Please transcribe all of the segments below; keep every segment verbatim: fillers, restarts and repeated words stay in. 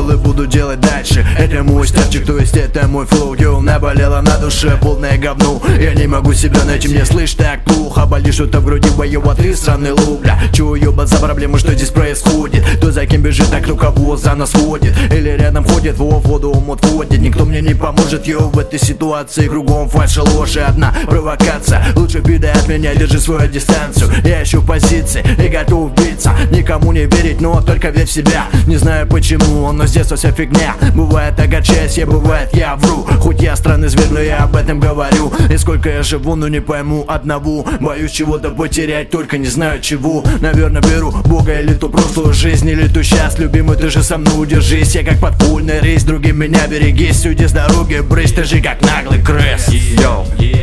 и буду делать дальше. Это мой старчик, то есть это мой флоу. Йоу, наболело на душе, полное говно. Я не могу себя найти, мне слышь так плохо. Болит что-то в груди, боево три странный лук. Бля, чего ебать за проблемы, что здесь происходит? Кто за кем бежит, так кто кого за нас водит? Или рядом ходит, во воду омут водит. Никто мне не поможет, йоу, в этой ситуации. Кругом фальшь и ложь и одна провокация. Лучше беда от меня, держи свою дистанцию. Я ищу позиции и готов биться. Никому не верить, но только верь в себя. Не знаю почему, но с детства вся фигня. Бывает огорчаюсь, я бывает я вру. Хоть я странный зверь, но я об этом говорю. И сколько я живу, но не пойму одного. Боюсь чего-то потерять, только не знаю чего. Наверное беру Бога или ту прошлую жизнь, или ту сейчас. Любимый, ты же со мной удержись. Я как подпольный рейс, другим меня берегись. Уйди с дороги, брысь, ты же как наглый крыс. Йоу,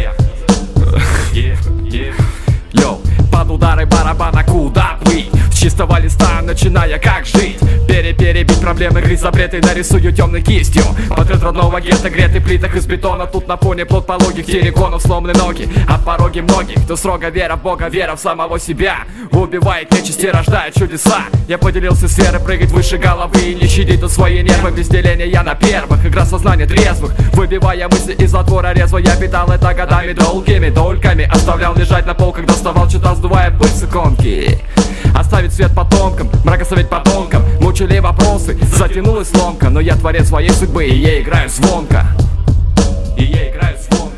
Йоу, под удары барабана куда плыть? С чистого листа начиная как жить. Пере-перебить проблемы, грызть запреты. Нарисую темной кистью портрет родного гетто, гретый плитах из бетона. Тут на фоне плод пологих терриконов, сломаны ноги от пороги многих. Кто строго вера в Бога, вера в самого себя. Убивает нечисти, рождает чудеса. Я поделился сферой, прыгать выше головы и не щадить тут свои нервы. Без деления я на первых, игра сознания трезвых. Выбивая мысли из затвора резво. Я питал это годами долгими дольками. Оставлял лежать на полках, доставал, читал, сдувая пыль с иконки. Оставить свет потомкам, мрак оставить потомкам. Мучили вопросы, затянулась ломка. Но я творец своей судьбы, и я играю звонко. И я играю звонко.